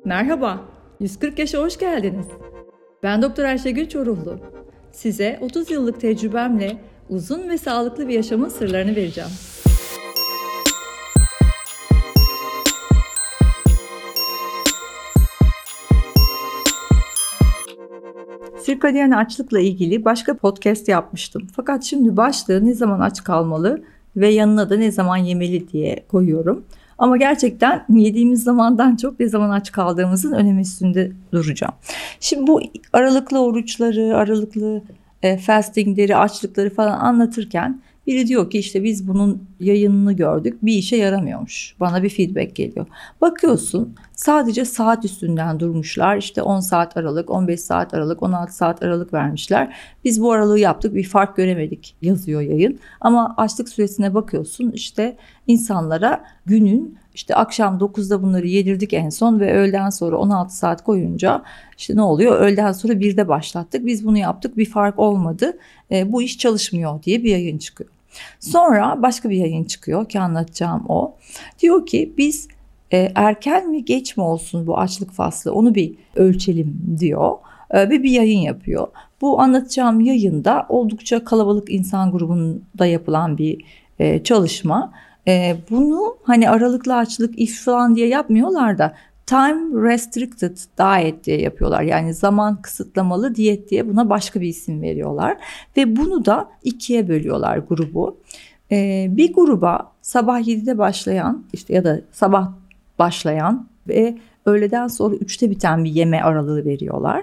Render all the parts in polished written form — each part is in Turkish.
Merhaba, 140 yaşa hoş geldiniz. Ben Doktor Ayşegül Çoruhlu. Size 30 yıllık tecrübemle uzun ve sağlıklı bir yaşamın sırlarını vereceğim. Sirkadiyen açlıkla ilgili başka podcast yapmıştım. Fakat şimdi başlığı ne zaman aç kalmalı ve yanına da ne zaman yemeli diye koyuyorum. Ama gerçekten yediğimiz zamandan çok ne zaman aç kaldığımızın önemi üstünde duracağım. Şimdi bu aralıklı oruçları, aralıklı fastingleri, açlıkları falan anlatırken biri diyor ki işte biz bunun yayınını gördük, bir işe yaramıyormuş. Bana bir feedback geliyor. Bakıyorsun sadece saat üstünden durmuşlar. İşte 10 saat aralık, 15 saat aralık, 16 saat aralık vermişler. Biz bu aralığı yaptık, bir fark göremedik yazıyor yayın. Ama açlık süresine bakıyorsun işte insanlara günün işte akşam 9'da bunları yedirdik en son ve öğleden sonra 16 saat koyunca işte ne oluyor? Öğleden sonra 1'de başlattık. Biz bunu yaptık, bir fark olmadı. Bu iş çalışmıyor diye bir yayın çıkıyor. Sonra başka bir yayın çıkıyor ki anlatacağım o. Diyor ki biz erken mi geç mi olsun bu açlık faslı onu bir ölçelim diyor. Ve bir yayın yapıyor. Bu anlatacağım yayında oldukça kalabalık insan grubunda yapılan bir çalışma. Bunu hani aralıklı açlık if falan diye yapmıyorlar da time restricted diet diye yapıyorlar. Yani zaman kısıtlamalı diyet diye buna başka bir isim veriyorlar. Ve bunu da ikiye bölüyorlar grubu. Bir gruba sabah 7'de başlayan işte ya da sabah başlayan ve öğleden sonra 3'te biten bir yeme aralığı veriyorlar.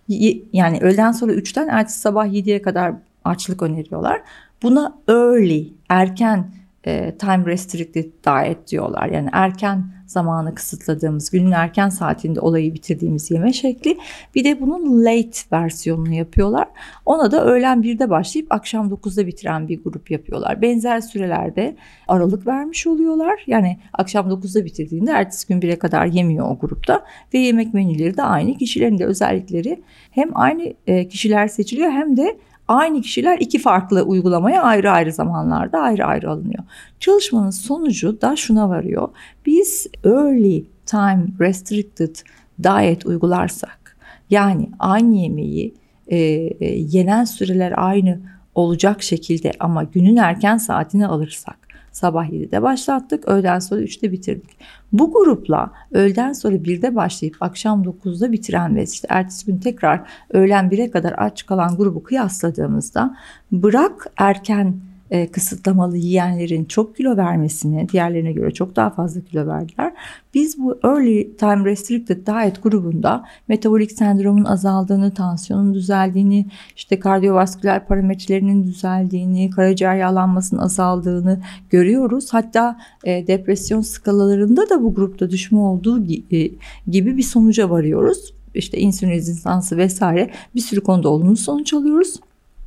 Yani öğleden sonra 3'ten ertesi sabah 7'ye kadar açlık öneriyorlar. Buna early, erken time restricted diet diyorlar. Yani erken zamanı kısıtladığımız, günün erken saatinde olayı bitirdiğimiz yeme şekli. Bir de bunun late versiyonunu yapıyorlar. Ona da öğlen 1'de başlayıp akşam 9'da bitiren bir grup yapıyorlar. Benzer sürelerde aralık vermiş oluyorlar. Yani akşam 9'da bitirdiğinde ertesi gün 1'e kadar yemiyor o grupta. Ve yemek menüleri de aynı. Kişilerin de özellikleri hem aynı kişiler seçiliyor hem de aynı kişiler iki farklı uygulamaya ayrı ayrı zamanlarda ayrı ayrı alınıyor. Çalışmanın sonucu da şuna varıyor. Biz early time restricted diet uygularsak, yani aynı yemeği yenen süreler aynı olacak şekilde ama günün erken saatini alırsak, sabah 7'de başlattık, öğleden sonra 3'te bitirdik. Bu grupla öğleden sonra 1'de başlayıp akşam 9'da bitiren ve işte ertesi gün tekrar öğlen 1'e kadar aç kalan grubu kıyasladığımızda bırak erken kısıtlamalı yiyenlerin çok kilo vermesini, diğerlerine göre çok daha fazla kilo verdiler. Biz bu early time restricted diet grubunda metabolik sendromun azaldığını, tansiyonun düzeldiğini, işte kardiyovasküler parametrelerinin düzeldiğini, karaciğer yağlanmasının azaldığını görüyoruz. Hatta depresyon skalalarında da bu grupta düşme olduğu gibi bir sonuca varıyoruz. İşte insülin rezistansı vesaire bir sürü konuda olumlu sonuç alıyoruz.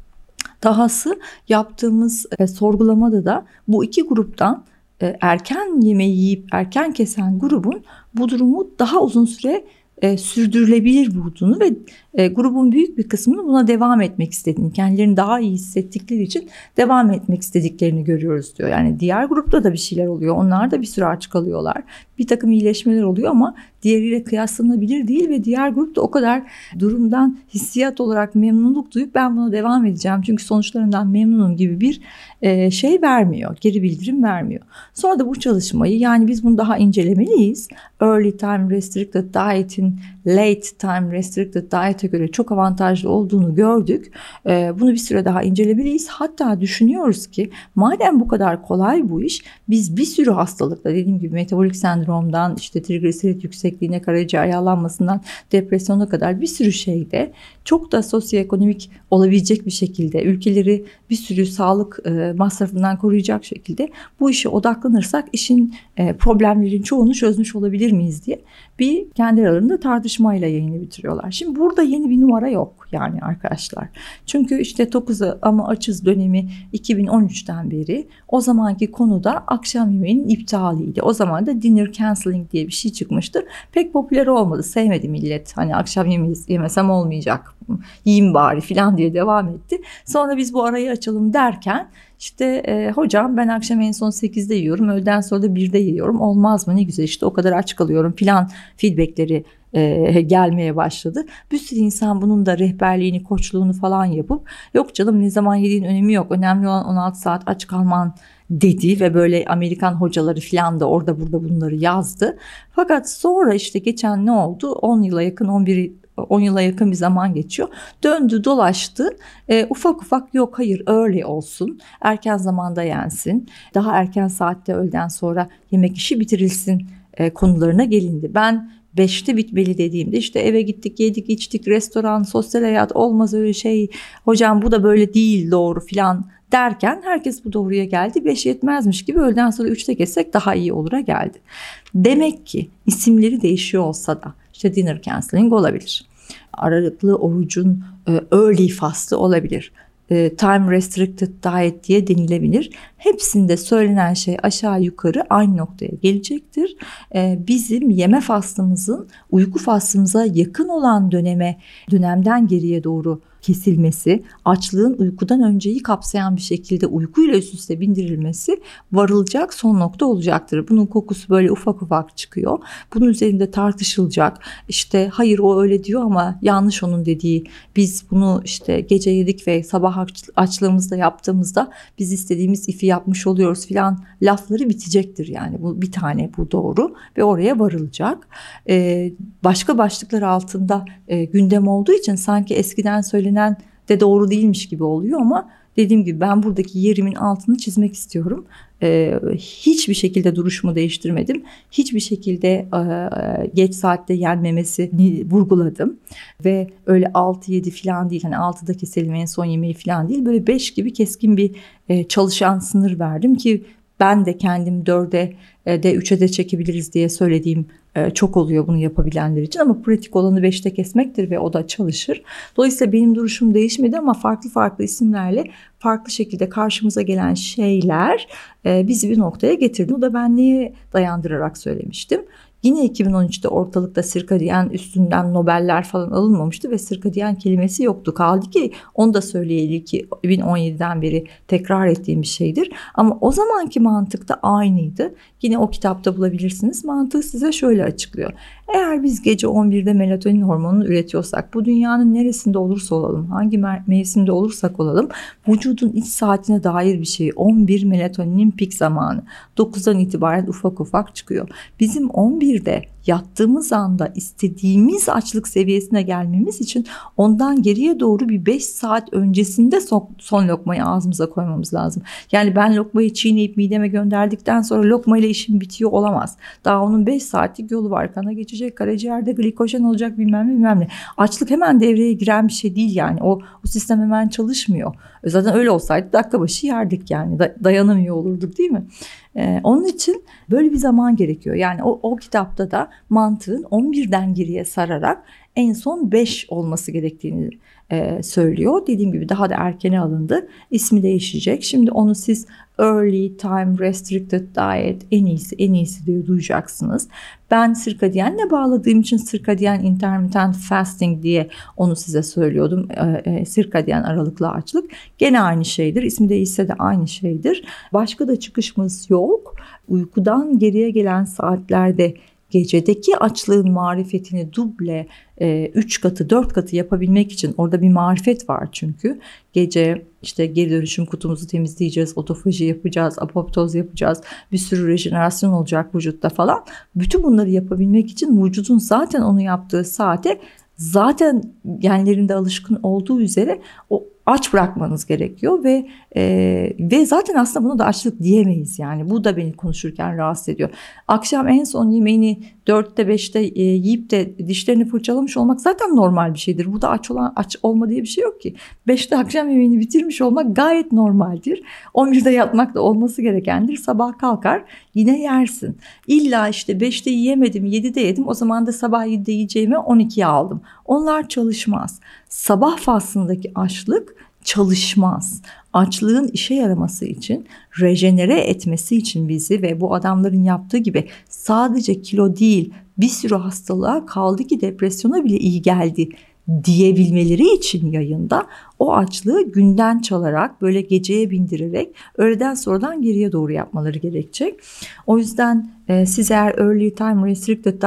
Dahası yaptığımız sorgulamada da bu iki gruptan erken yemeği yiyip erken kesen grubun bu durumu daha uzun süre sürdürülebilir bulduğunu ve grubun büyük bir kısmının buna devam etmek istediğini, kendilerini daha iyi hissettikleri için devam etmek istediklerini görüyoruz diyor. Yani diğer grupta da bir şeyler oluyor. Onlar da bir süre aç kalıyorlar. Bir takım iyileşmeler oluyor ama diğeriyle kıyaslanabilir değil ve diğer grup da o kadar durumdan hissiyat olarak memnunluk duyup ben buna devam edeceğim çünkü sonuçlarından memnunum gibi bir şey vermiyor, geri bildirim vermiyor. Sonra da bu çalışmayı, yani biz bunu daha incelemeliyiz. Early time restricted diet'in late time restricted diet'e göre çok avantajlı olduğunu gördük. Bunu bir süre daha incelemeliyiz. Hatta düşünüyoruz ki madem bu kadar kolay bu iş, biz bir sürü hastalıkla, dediğim gibi metabolik sendromdan işte trigliserit yüksekliğine, karaciğer yağlanmasından depresyona kadar bir sürü şeyde çok da sosyoekonomik olabilecek bir şekilde, ülkeleri bir sürü sağlık masrafından koruyacak şekilde bu işe odaklanırsak işin problemlerin çoğunu çözmüş olabilir miyiz diye bir kendi aralarında tartışmayla yayını bitiriyorlar. Şimdi burada yeni bir numara yok yani arkadaşlar. Çünkü işte Tokuz'u ama açız dönemi 2013'ten beri o zamanki konuda akşam yemeğinin iptaliydi. O zaman da dinner cancelling diye bir şey çıkmıştı. Pek popüler olmadı. Sevmedi millet. Hani akşam yemeği yemesem olmayacak. Yiyeyim bari falan diye devam etti. Sonra biz bu arayı açalım derken İşte hocam ben akşam en son 8'de yiyorum, öğleden sonra da 1'de yiyorum, olmaz mı, ne güzel işte o kadar aç kalıyorum filan feedbackleri gelmeye başladı. Bir sürü insan bunun da rehberliğini, koçluğunu falan yapıp yok canım ne zaman yediğin önemi yok. Önemli olan 16 saat aç kalman dedi ve böyle Amerikan hocaları falan da orada burada bunları yazdı. Fakat sonra işte geçen ne oldu? 10 yıla yakın bir zaman geçiyor. Döndü dolaştı. Ufak ufak yok hayır öyle olsun. Erken zamanda yensin. Daha erken saatte öğleden sonra yemek işi bitirilsin konularına gelindi. Ben 5'te bitmeli dediğimde işte eve gittik, yedik, içtik, restoran, sosyal hayat olmaz öyle şey. Hocam bu da böyle değil doğru filan derken herkes bu doğruya geldi. 5 yetmezmiş gibi öğleden sonra 3'te kessek daha iyi olura geldi. Demek ki isimleri değişiyor olsa da işte dinner canceling olabilir. Aralıklı orucun early fast'ı olabilir. Time restricted diet diye denilebilir. Hepsinde söylenen şey aşağı yukarı aynı noktaya gelecektir. Bizim yeme faslımızın uyku faslımıza yakın olan dönemden geriye doğru kesilmesi, açlığın uykudan önceyi kapsayan bir şekilde uykuyla üst üste bindirilmesi varılacak son nokta olacaktır. Bunun kokusu böyle ufak ufak çıkıyor. Bunun üzerinde tartışılacak. İşte hayır o öyle diyor ama yanlış onun dediği. Biz bunu işte gece yedik ve sabah açlığımızda yaptığımızda biz istediğimiz ifi yapmış oluyoruz filan lafları bitecektir. Yani bu bir tane bu doğru ve oraya varılacak. Başka başlıklar altında gündem olduğu için sanki eskiden söylenen de doğru değilmiş gibi oluyor ama dediğim gibi ben buradaki yerimin altını çizmek istiyorum. Hiçbir şekilde duruşumu değiştirmedim. Hiçbir şekilde geç saatte yenmemesini vurguladım. Ve öyle 6-7 falan değil. Hani 6'da keselim en son yemeği falan değil. Böyle 5 gibi keskin bir çalışan sınır verdim ki ben de kendim 4'e de 3'e de çekebiliriz diye söylediğim çok oluyor bunu yapabilenler için ama pratik olanı 5'te kesmektir ve o da çalışır. Dolayısıyla benim duruşum değişmedi ama farklı isimlerle farklı şekilde karşımıza gelen şeyler bizi bir noktaya getirdi. Bu da ben neye dayandırarak söylemiştim. Yine 2013'te ortalıkta sirkadiyen üstünden Nobeller falan alınmamıştı ve sirkadiyen kelimesi yoktu. Kaldı ki onu da söyleyeli ki 2017'den beri tekrar ettiğim bir şeydir. Ama o zamanki mantık da aynıydı. Yine o kitapta bulabilirsiniz. Mantığı size şöyle açıklıyor. Eğer biz gece 11'de melatonin hormonunu üretiyorsak bu dünyanın neresinde olursa olalım, hangi mevsimde olursak olalım vücudun iç saatine dair bir şey 11 melatoninin pik zamanı 9'dan itibaren ufak ufak çıkıyor. Bizim 11'de yattığımız anda istediğimiz açlık seviyesine gelmemiz için ondan geriye doğru bir 5 saat öncesinde son lokmayı ağzımıza koymamız lazım. Yani ben lokmayı çiğneyip mideme gönderdikten sonra lokmayla işim bitiyor olamaz. Daha onun 5 saatlik yolu var. Kana geçecek, karaciğerde glikojen olacak bilmem ne. Açlık hemen devreye giren bir şey değil yani. O sistem hemen çalışmıyor. Zaten öyle olsaydı dakika başı yerdik yani. Dayanamıyor olurduk değil mi? Onun için böyle bir zaman gerekiyor. Yani o kitapta da mantığın 11'den geriye sararak en son 5 olması gerektiğini söylüyor. Dediğim gibi daha da erkene alındı. İsmi değişecek. Şimdi onu siz Early Time Restricted Diet en iyisi diye duyacaksınız. Ben sirkadiyenle bağladığım için sirkadiyen intermittent fasting diye onu size söylüyordum. Sirkadiyen aralıklı açlık. Gene aynı şeydir. İsmi değişse de aynı şeydir. Başka da çıkışımız yok. Uykudan geriye gelen saatlerde gecedeki açlığın marifetini duble 3 katı 4 katı yapabilmek için orada bir marifet var çünkü. Gece işte geri dönüşüm kutumuzu temizleyeceğiz, otofaji yapacağız, apoptoz yapacağız, bir sürü rejenerasyon olacak vücutta falan. Bütün bunları yapabilmek için vücudun zaten onu yaptığı saate zaten genlerinde alışkın olduğu üzere o aç bırakmanız gerekiyor ve zaten aslında buna da açlık diyemeyiz yani. Bu da beni konuşurken rahatsız ediyor. Akşam en son yemeğini 4'te 5'te yiyip de dişlerini fırçalamış olmak zaten normal bir şeydir. Burada aç olma diye bir şey yok ki. 5'te akşam yemeğini bitirmiş olmak gayet normaldir. 11'de yatmak da olması gerekendir. Sabah kalkar yine yersin. İlla işte 5'te yiyemedim 7'de yedim o zaman da sabah 7'de yiyeceğimi 12'ye aldım. Onlar çalışmaz. Sabah faslındaki açlık çalışmaz. Açlığın işe yaraması için, rejenere etmesi için bizi ve bu adamların yaptığı gibi sadece kilo değil bir sürü hastalığa kaldı ki depresyona bile iyi geldi diyebilmeleri için yayında o açlığı günden çalarak böyle geceye bindirerek öğleden sonradan geriye doğru yapmaları gerekecek. O yüzden siz eğer Early Time Restricted Diet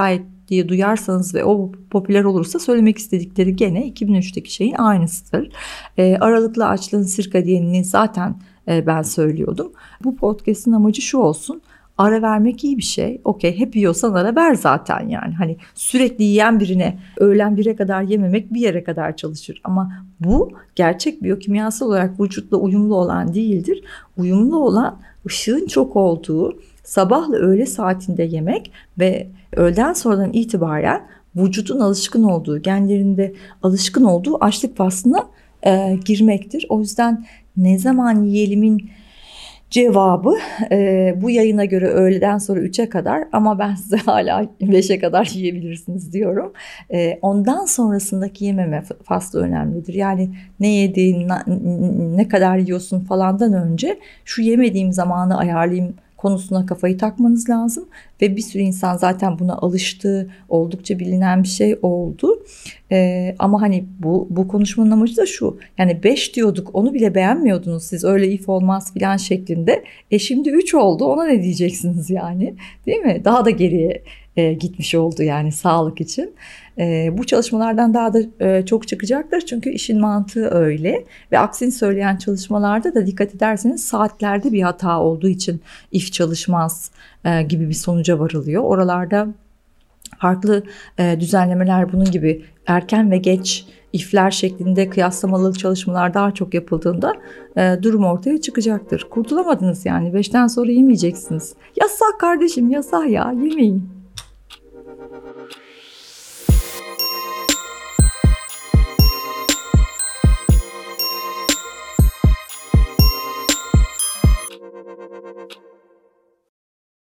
diye duyarsanız ve o popüler olursa söylemek istedikleri gene 2003'teki şeyin aynısıdır. Aralıklı açlığın sirkadiyenini zaten ben söylüyordum. Bu podcast'in amacı şu olsun. Ara vermek iyi bir şey. Okey, hep yiyorsan ara ver zaten yani. Hani sürekli yiyen birine öğlen 1'e kadar yememek bir yere kadar çalışır. Ama bu gerçek biyokimyasal olarak vücutla uyumlu olan değildir. Uyumlu olan ışığın çok olduğu sabahla öğle saatinde yemek ve öğleden sonradan itibaren vücudun alışkın olduğu, genlerinde alışkın olduğu açlık faslına girmektir. O yüzden ne zaman yiyelimin cevabı bu yayına göre öğleden sonra 3'e kadar, ama ben size hala 5'e kadar yiyebilirsiniz diyorum. Ondan sonrasındaki yememe faslı önemlidir. Yani ne yediğin, ne kadar yiyorsun falandan önce şu yemediğim zamanı ayarlayayım konusuna kafayı takmanız lazım. Ve bir sürü insan zaten buna alıştı, oldukça bilinen bir şey oldu. Ama hani bu konuşmanın amacı da şu. Yani 5 diyorduk, onu bile beğenmiyordunuz siz, öyle if olmaz filan şeklinde. Şimdi 3 oldu, ona ne diyeceksiniz yani, değil mi? Daha da geriye gitmiş oldu yani sağlık için. Bu çalışmalardan daha da çok çıkacaktır çünkü işin mantığı öyle. Ve aksini söyleyen çalışmalarda da dikkat ederseniz saatlerde bir hata olduğu için if çalışmaz gibi bir sonuca varılıyor. Oralarda farklı düzenlemeler, bunun gibi erken ve geç ifler şeklinde kıyaslamalı çalışmalar daha çok yapıldığında durum ortaya çıkacaktır. Kurtulamadınız yani, 5'ten sonra yemeyeceksiniz. Yasak kardeşim, yasak ya, yemeyin.